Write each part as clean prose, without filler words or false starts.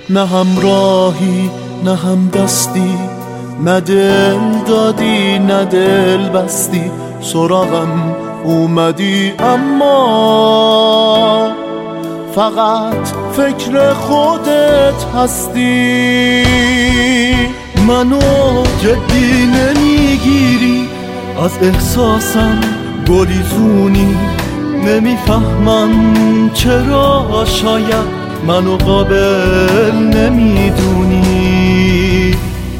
نه همراهی نه هم دستی، نه دل دادی نه دل بستی. سراغم اومدی اما فقط فکر خودت هستی. منو جدی نمیگیری، از احساسم گریزونی. نمیفهمم چرا شاید منو قابل نمیدونی.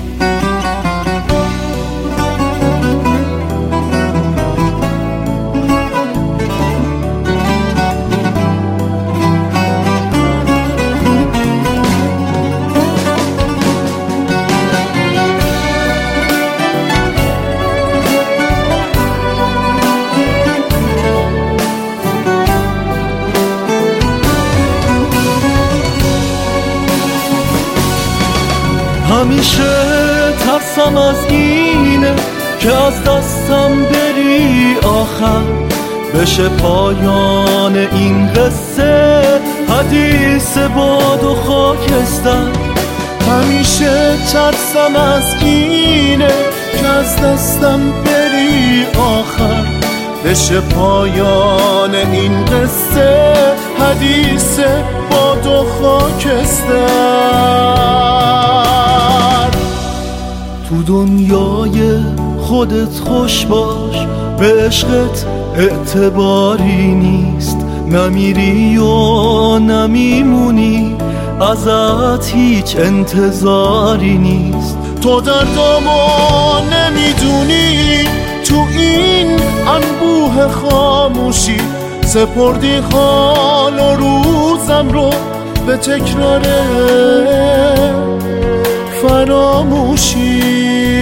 همیشه ترسم از اینه که از دستم بری، آخر بشه پایان این قصه حدیث باد و خاکستر. همیشه ترسم از اینه که از دستم بری، آخر بشه پایان این قصه حدیث باد و خاکستر. تو دنیای خودت خوش باش، به عشقت اعتباری نیست. نمیری و نمیمونی، ازت هیچ انتظاری نیست. تو دردامو نمیدونی، تو این انبوه خاموشی سپردی حال و روزم رو به تکرار فراموشی.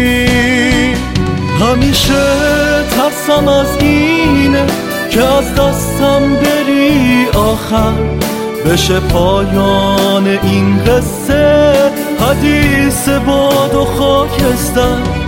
همیشه ترسم از اینه که از دستم بری، آخر بشه پایان این قصه حدیث باد و خاکستر.